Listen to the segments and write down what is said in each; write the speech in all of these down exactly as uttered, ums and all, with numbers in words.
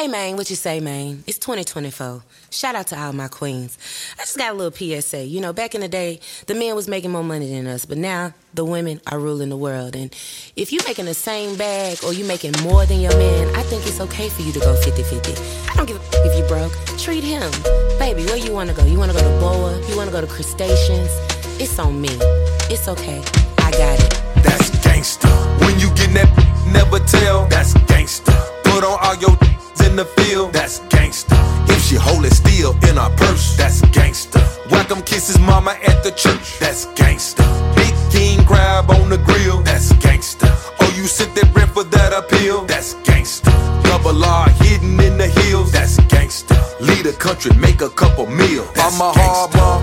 Hey, man, what you say, man? It's twenty twenty-four. Shout out to all my queens. I just got a little P S A. You know, back in the day, the men was making more money than us, but now the women are ruling the world. And if you making the same bag or you making more than your man, I think it's okay for you to go fifty-fifty. I don't give a f- if you broke. Treat him. Baby, where you want to go? You want to go to Boa? You want to go to Crustaceans? It's on me. It's okay. I got it. That's gangsta. When you get that, never tell. That's gangsta. Put on all your in the field, that's gangsta. If she hold it still in her purse, that's gangsta. Welcome kisses mama at the church, that's gangsta. Big king crab on the grill, that's gangsta. Oh, you sent that rent for that appeal, that's gangsta. Double R hidden in the hills, that's gangsta. Lead a country, make a couple meals, I'm a hard mom,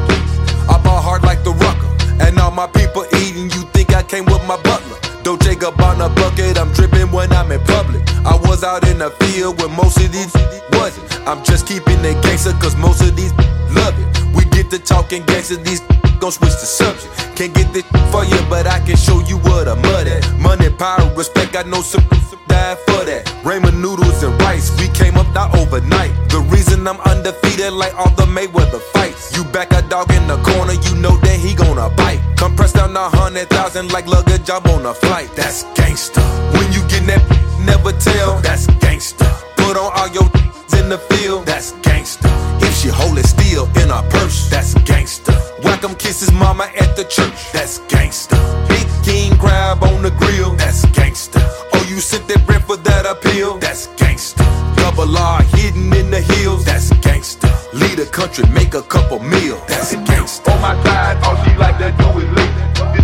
I ball hard like the rucker. And all my people eating, you think I came with my butler. Dolce Gabbana bucket, I'm dripping when I'm in public. I was out in the field when most of these wasn't. I'm just keeping it gangster cause most of these love it. We get to talking gangster, these gon' switch the subject. Can't get this for you, but I can show you what I'm mud at. Money, power, respect, I know some died for that. Ramen noodles and rice, we came up not overnight. The reason I'm undefeated like all the Mayweather fights. You back a dog in the corner, you know that he gonna bite. Come press down a hundred thousand like luggage, I'm on a flight. That's gangsta. When you get that, never tell. That's gangsta. Put on all your in the field. That's gangsta. If she hold it still in her purse. That's gangsta. Welcome kisses mama at the church. That's gangsta. Big king crab on the grill. That's gangsta. Oh, you sent that rent for that appeal. That's gangsta. Double R hidden in the hills. That's gangsta. Lead a country, make a couple meals. That's gangsta. On my side, all she like to do is lick.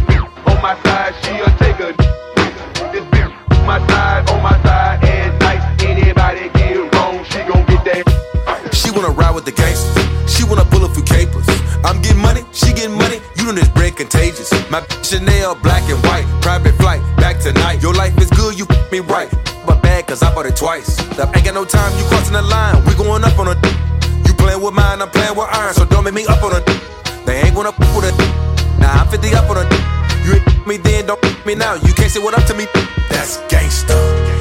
On my side, she'll take a this bitch. On my side, on my side, and nice. Anybody get wrong, she gon' get that. She wanna ride with the gangsters. She wanna pull a few capers. I'm getting money, she getting money. You know this bread contagious. My Chanel, black and white. Private flight, back tonight. Your life is good, you f me right. But bad, cause I bought it twice. I ain't got no time, you crossing the line. We going up on a. You playing with mine, I'm playing with iron. So don't make me up on a. They ain't gonna f with a. Nah, I'm fifty up on a. You ain't me then, don't f me now. You can't say what up to me. That's gangsta.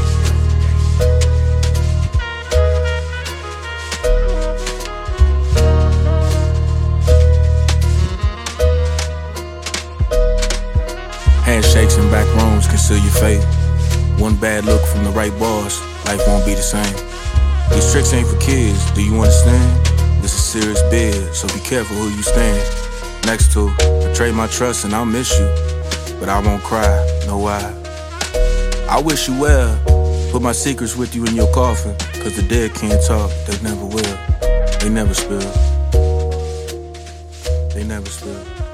Handshakes in back rooms conceal your fate. One bad look from the right boss, life won't be the same. These tricks ain't for kids, do you understand? This is serious bid, so be careful who you stand next to. Betray my trust and I'll miss you, but I won't cry, no why. I wish you well, put my secrets with you in your coffin. Cause the dead can't talk, they never will. They never spill. They never spill.